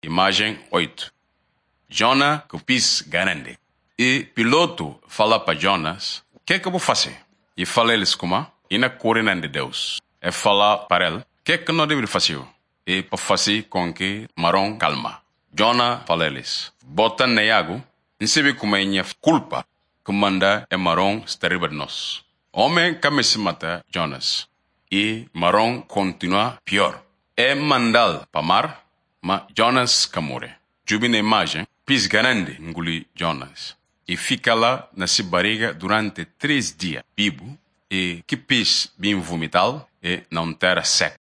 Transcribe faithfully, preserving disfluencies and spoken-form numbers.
Imagem oito. Jona com pis grande. E piloto fala para Jonas, o que é que eu vou fazer? E fala eles como? E na corrida de Deus. É falar para ele, o que é que não deve fazer? E para fazer com que Marão calma. Jona fala eles, bota na água, não sabe como é minha culpa que manda é Marão estar de nós. Homem que se mata Jonas. E Marão continua pior. É mandado para mar, mas Jonas que morre. Jubi na imagem, pis grande engoli Jonas. E fica lá na sua barriga durante três dias, vivo, e que pis bem vomitado e não terá seco.